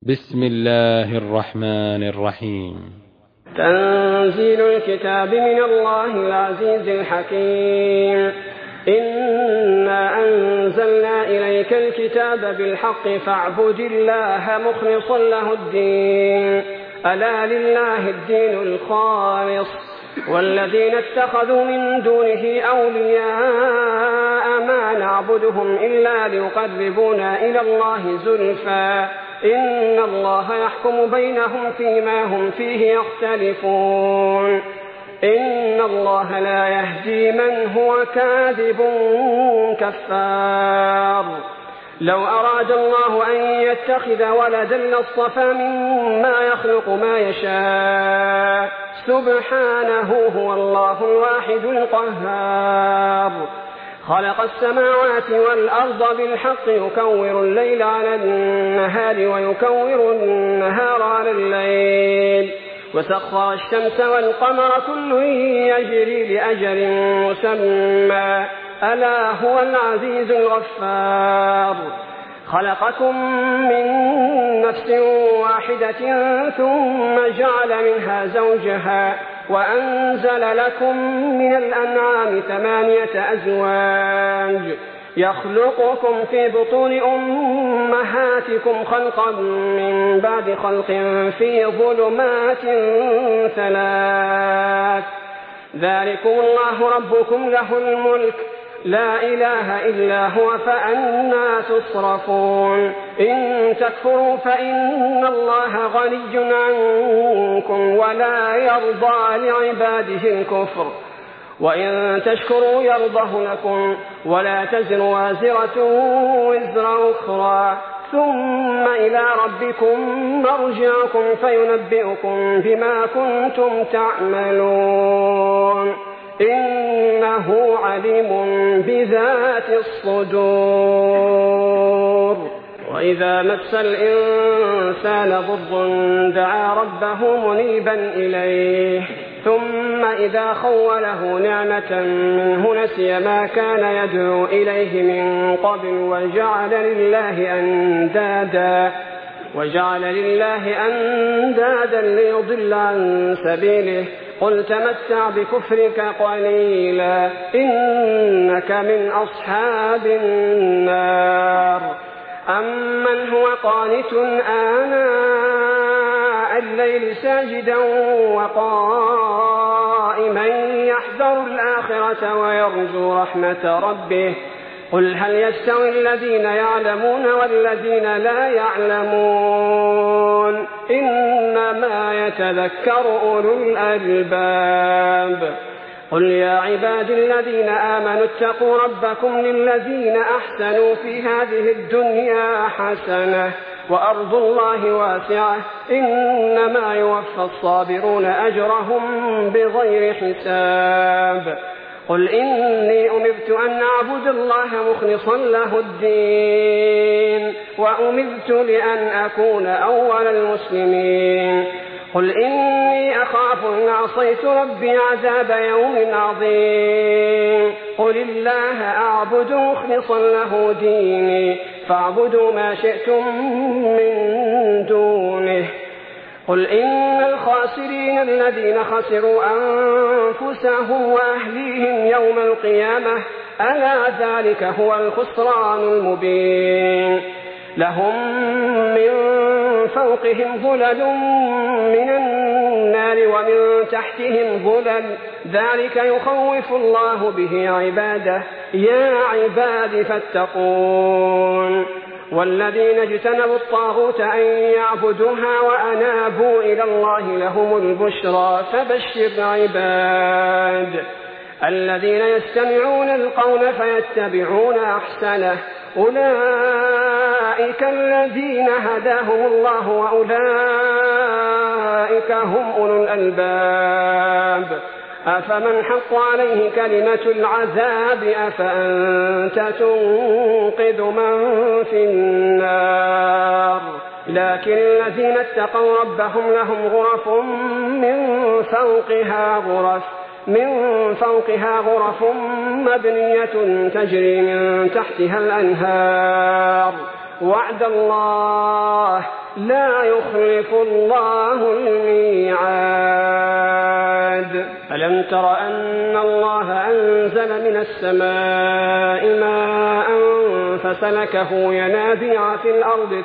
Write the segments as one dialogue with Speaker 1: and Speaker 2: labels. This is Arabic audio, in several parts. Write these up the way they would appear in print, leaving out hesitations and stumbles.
Speaker 1: بسم الله الرحمن الرحيم.
Speaker 2: تنزيل الكتاب من الله العزيز الحكيم. إنا أنزلنا إليك الكتاب بالحق فاعبد الله مخلصا له الدين، ألا لله الدين الخالص، والذين اتخذوا من دونه أولياء ما نعبدهم إلا ليقربونا إلى الله زلفى إن الله يحكم بينهم فيما هم فيه يختلفون. إن الله لا يهدي من هو كاذب كفار. لو أراد الله أن يتخذ ولدا لاصطفى مما يخلق ما يشاء، سبحانه هو الله الواحد القهار. خلق السماوات والأرض بالحق يكور الليل على النهار ويكور النهار على الليل، وسخر الشمس والقمر كل يجري لأجل مسمى، ألا هو العزيز الغفار. خلقكم من نفس واحدة ثم جعل منها زوجها وأنزل لكم من الأنعام 8 أزواج يخلقكم في بطون أمهاتكم خلقا من بعد خلق في ظلمات 3. ذلكم الله ربكم له الملك، لا إله إلا هو، فأنى تصرفون. إن تكفروا فإن الله غني عنكم ولا يرضى لعباده الكفر، وإن تشكروا يرضه لكم، ولا تزر وازرة وزر أخرى، ثم إلى ربكم مرجعكم فينبئكم بما كنتم تعملون. إنه عليم بذات الصدور. وإذا مس الإنسان ضر دعا ربه منيبا إليه، ثم إذا خوله نعمة منه نسي ما كان يدعو إليه من قبل وجعل لله أندادا ليضل عن سبيله. قل تمتع بكفرك قليلا إنك من أصحاب النار. أمن هو قانت آناء الليل ساجدا وقائما يحذر الآخرة ويرجو رحمة ربه. قل هل يستوي الذين يعلمون والذين لا يعلمون؟ إنما يتذكر أولو الألباب. قل يا عبادي الذين آمنوا اتقوا ربكم للذين أحسنوا في هذه الدنيا حسنة وأرض الله واسعة، إنما يوفى الصابرون أجرهم بغير حساب. قل إني أمرت أن أعبد الله مخلصا له الدين، وأمرت لأن أكون أول المسلمين. قل إني أخاف إن عصيت ربي عذاب يوم عظيم. قل الله أعبد مخلصا له ديني، فاعبدوا ما شئتم من دونه. قل إن الخاسرين الذين خسروا أنفسهم وأهليهم يوم القيامة، ألا ذلك هو الخسران المبين. لهم من فوقهم ظلل من النار ومن تحتهم ظلل، ذلك يخوف الله به عباده. يا عباد فاتقون. والذين اجتنبوا الطاغوت أن يعبدوها وأنابوا إلى الله لهم البشرى، فبشر عباد. الذين يستمعون القول فيتبعون أحسنه، أولئك الذين هداهم الله وأولئك هم أولو الألباب. أفمن حق عليه كلمة العذاب أفأنت تنقذ من في النار. لكن الذين اتقوا ربهم لهم غرف من فوقها غرف مبنية تجري من تحتها الأنهار، وعد الله لا يخلف الله الميعاد. ألم تر أن الله أنزل من السماء ماء فسلكه ينابيع في الأرض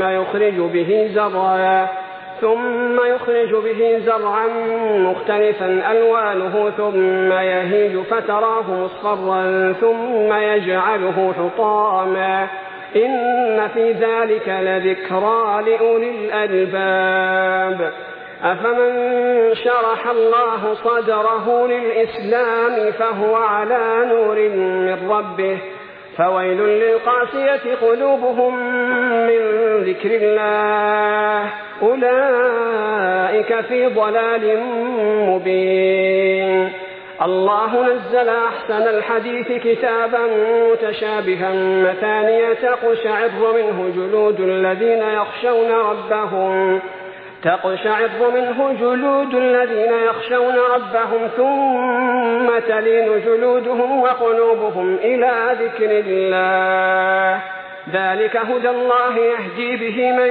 Speaker 2: ثم يخرج به زرعا مختلفا ألوانه ثم يهيج فتراه مصفرا ثم يجعله حطاما إن في ذلك لذكرى لأولي الألباب. أفمن شرح الله صدره للإسلام فهو على نور من ربه فويل للقاسية قلوبهم من ذكر الله أولئك في ضلال مبين. الله نزل أحسن الحديث كتابا متشابها مثانية تقشعر منه جلود الذين يخشون ربهم ثم تلين جلودهم وقلوبهم إلى ذكر الله ذلك هدى الله يهدي به من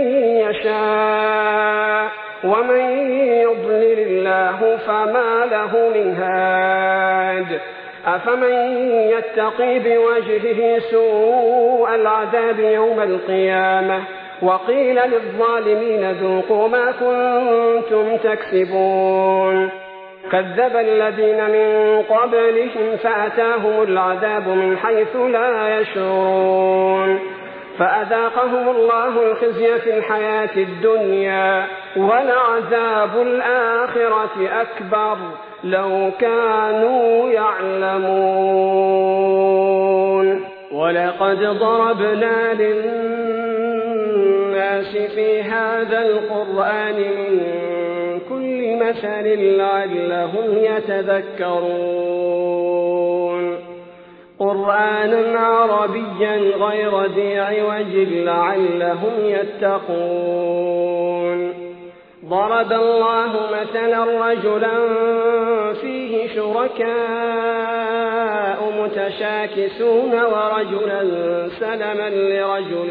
Speaker 2: يشاء ومن يضلل الله فما له من هاد. أفمن يتقي بوجهه سوء العذاب يوم القيامة وقيل للظالمين ذوقوا ما كنتم تكسبون. كذب الذين من قبلهم فأتاهم العذاب من حيث لا يشعرون فأذاقهم الله الخزي في الحياة الدنيا ولعذاب الآخرة أكبر لو كانوا يعلمون. ولقد ضربنا للناس في هذا القرآن من كل مثل لعلهم يتذكرون قرآنا عربيا غير ذي عوج لعلهم يتقون. ضرب الله مثلا رجلا فيه شركاء متشاكسون ورجلا سلما لرجل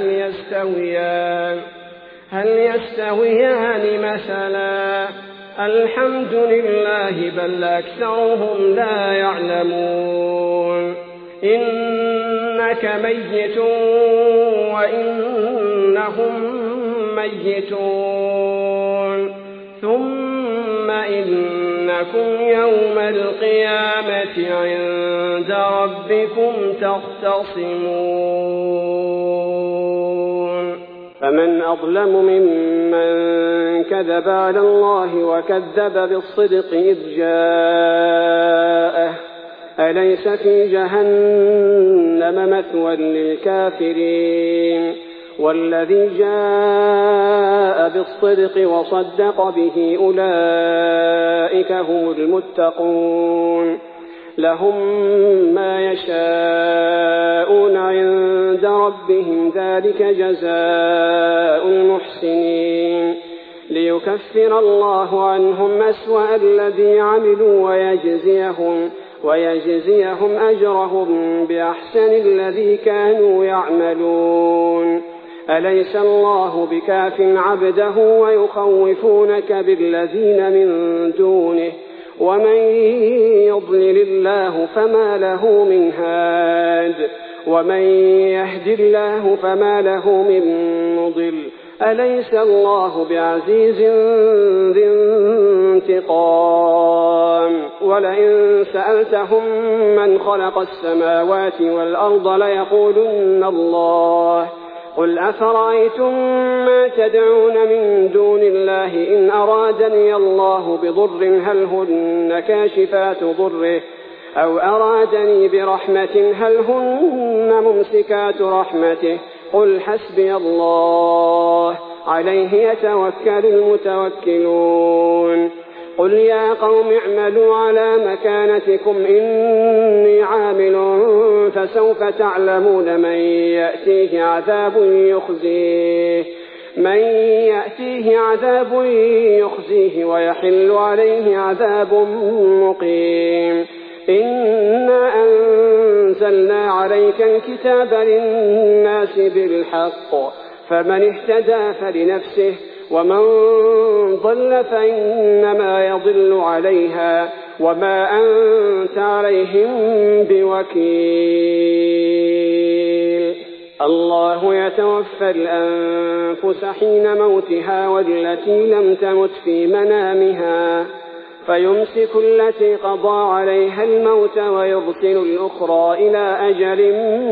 Speaker 2: هل يستويان مثلا الحمد لله بل أكثرهم لا يعلمون. إنك ميت وإنهم ميتون ثم إنكم يوم القيامة عند ربكم تختصمون. فمن أظلم ممن كذب على الله وكذب بالصدق إذ جاءه أليس في جهنم مثوى للكافرين والذي جاء بالصدق وصدق به أولئك هم المتقون لهم ما يشاءون عند ربهم ذلك جزاء المحسنين ليكفر الله عنهم أسوأ الذي عملوا ويجزيهم أجرهم بأحسن الذي كانوا يعملون. أليس الله بكاف عبده ويخوفونك بالذين من دونه ومن يضلل الله فما له من هاد ومن يهد الله فما له من مضل. أليس الله بعزيز ذي انتقام. ولئن سألتهم من خلق السماوات والأرض ليقولن الله قل أفرأيتم ما تدعون من دون الله إن أرادني الله بضر هل هن كاشفات ضره أو أرادني برحمة هل هن ممسكات رحمته قل حسبي الله عليه يتوكل المتوكلون. قل يا قوم اعملوا على مكانتكم إني عامل فسوف تعلمون من يأتيه عذاب يخزيه ويحل عليه عذاب مقيم. إنا أنزلنا عليك الكتاب للناس بالحق فمن اهتدى فلنفسه ومن ضل فإنما يضل عليها وما أنت عليهم بوكيل. الله يتوفى الأنفس حين موتها والتي لم تمت في منامها فيمسك التي قضى عليها الموت ويرسل الأخرى إلى أجل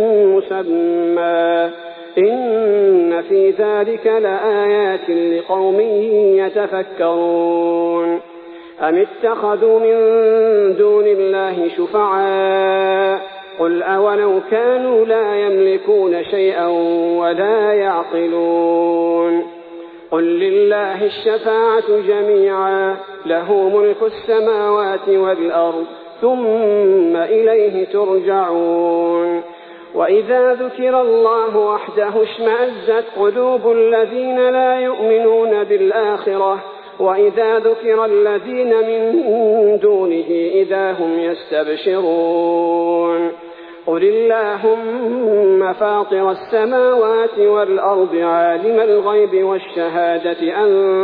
Speaker 2: مسمى إن في ذلك لآيات لقوم يتفكرون. أم اتخذوا من دون الله شفعاء قل أولو كانوا لا يملكون شيئا ولا يعقلون قل لله الشفاعة جميعا له ملك السماوات والأرض ثم إليه ترجعون. وإذا ذكر الله وحده اشمأزت قلوب الذين لا يؤمنون بالآخرة وإذا ذكر الذين من دونه إذا هم يستبشرون. قل اللهم فاطر السماوات والأرض عالم الغيب والشهادة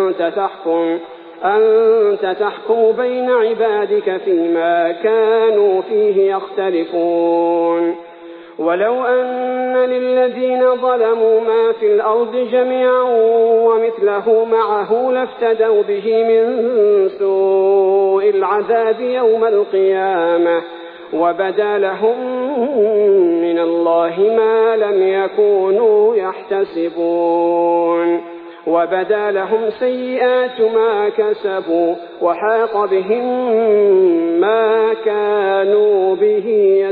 Speaker 2: أنت تحكم بين عبادك فيما كانوا فيه يختلفون. ولو أن للذين ظلموا ما في الأرض جميعا ومثله معه لافتدوا به من سوء العذاب يوم القيامة وبدا لهم من الله ما لم يكونوا يحتسبون وبدا لهم سيئات ما كسبوا وحاق بهم ما كانوا به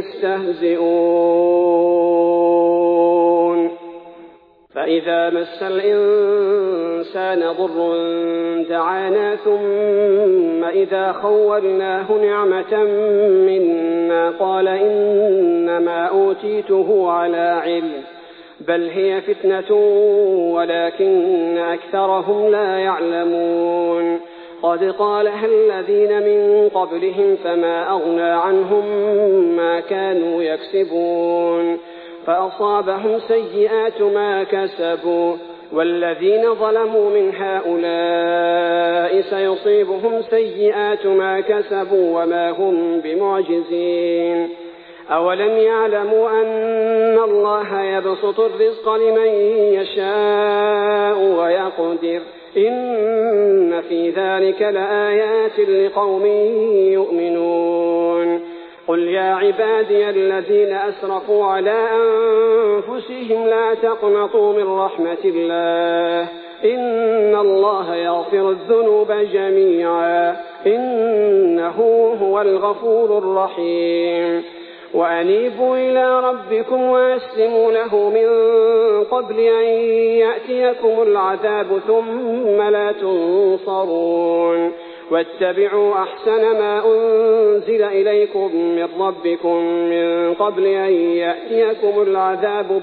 Speaker 2: يستهزئون. فإذا مس الإنسان ضر دعانا ثم إذا خولناه نعمة منا قال إنما أوتيته على علم بل هي فتنة ولكن أكثرهم لا يعلمون. قد قالها الذين من قبلهم فما أغنى عنهم ما كانوا يكسبون فأصابهم سيئات ما كسبوا والذين ظلموا من هؤلاء سيصيبهم سيئات ما كسبوا وما هم بمعجزين. أولم يعلموا أن الله يبسط الرزق لمن يشاء ويقدر إن في ذلك لآيات لقوم يؤمنون. قل يا عبادي الذين أسرفوا على أنفسهم لا تقنطوا من رحمة الله إن الله يغفر الذنوب جميعا إنه هو الغفور الرحيم. وأنيبوا إلى ربكم وأسلموا له من قبل أن يأتيكم العذاب ثم لا تنصرون. واتبعوا أحسن ما أنزل إليكم من ربكم من قبل أن يأتيكم العذاب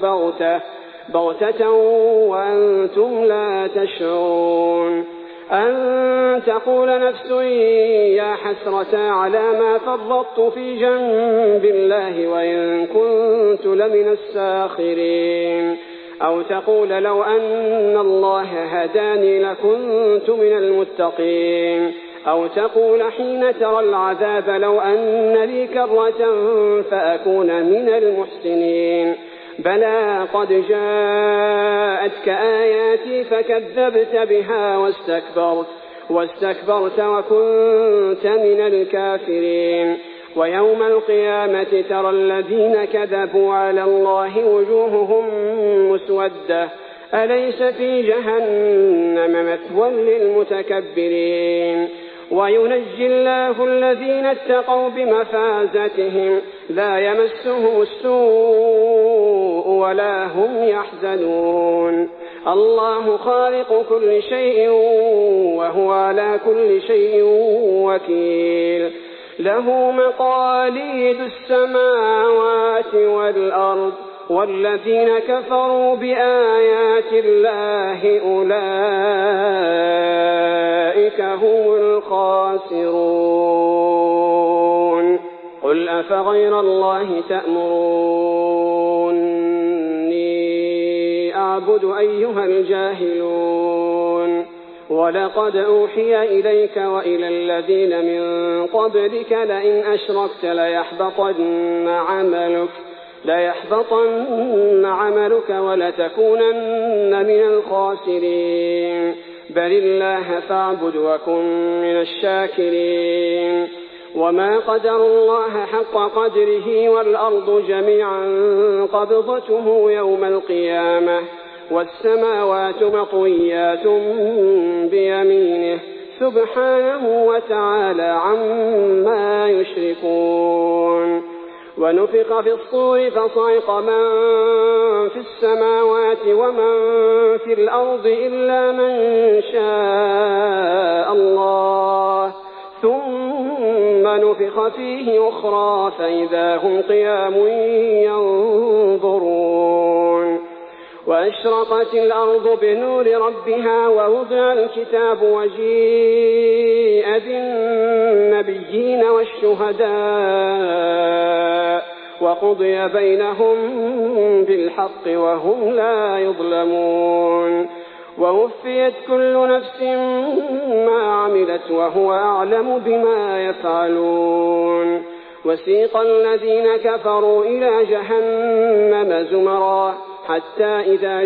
Speaker 2: بغتة وأنتم لا تشعرون. أن تقول نفس يا حسرة على ما فرطت في جنب الله وإن كنت لمن الساخرين. أو تقول لو أن الله هداني لكنت من المتقين. أو تقول حين ترى العذاب لو أن لي كرة فأكون من المحسنين. بلى قد جاءتك آياتي فكذبت بها واستكبرت وكنت من الكافرين. ويوم القيامة ترى الذين كذبوا على الله وجوههم مسودة أليس في جهنم مثوى للمتكبرين. وينجي الله الذين اتقوا بمفازتهم لا يمسهم السوء ولا هم يحزنون. الله خالق كل شيء وهو على كل شيء وكيل. له مقاليد السماوات والأرض والذين كفروا بآيات الله أولئك هم الخاسرون. قل أغير الله تأمروني أعبد أيها الجاهلون ولقد أوحي إليك وإلى الذين من قبلك لئن أشركت ليحبطن عملك ولتكونن من الخاسرين بل الله فاعبد وكن من الشاكرين وما قدر الله حق قدره والأرض جميعا قبضته يوم القيامة والسماوات مطويات بيمينه سبحانه وتعالى عما يشركون ونفخ في الصور فصعق من في السماوات ومن في الأرض إلا من شاء الله ثم نفخ فيه أخرى فإذا هم قيام ينظرون وأشرقت الأرض بنور ربها ووضع الكتاب وجيء بالنبيين والشهداء وقضي بينهم بالحق وهم لا يظلمون ووفيت كل نفس ما عملت وهو أعلم بما يفعلون وسيق الذين كفروا إلى جهنم زمرا حتى إذا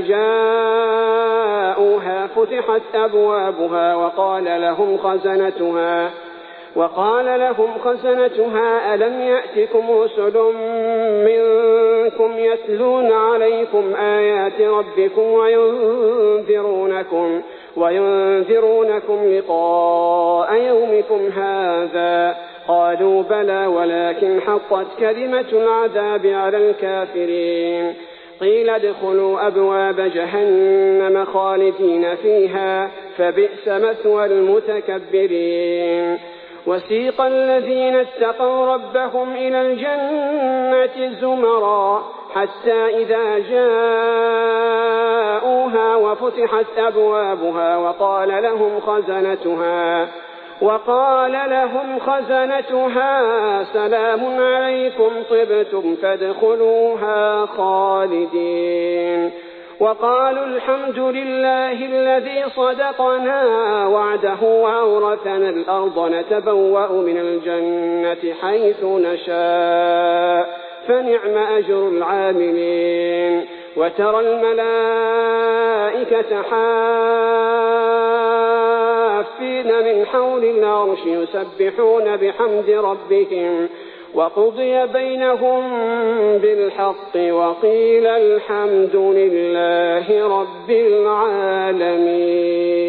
Speaker 2: جاءوها فتحت أبوابها وقال لهم خزنتها ألم يأتكم رسل منكم يتلون عليكم آيات ربكم وينذرونكم لقاء يومكم هذا قالوا بلى ولكن حقت كلمة العذاب على الكافرين قيل ادخلوا أبواب جهنم خالدين فيها فبئس مثوى المتكبرين وسيق الذين اتقوا ربهم إلى الجنة زمرا حتى إذا جاءوها وفتحت أبوابها وقال لهم خزنتها سلام عليكم طبتم فادخلوها خالدين وقالوا الحمد لله الذي صدقنا وعده وأورثنا الأرض نتبوأ من الجنة حيث نشاء فنعم أجر العاملين وترى الملائكة حافين من حول العرش يسبحون بحمد ربهم وقضي بينهم بالحق وقيل الحمد لله رب العالمين.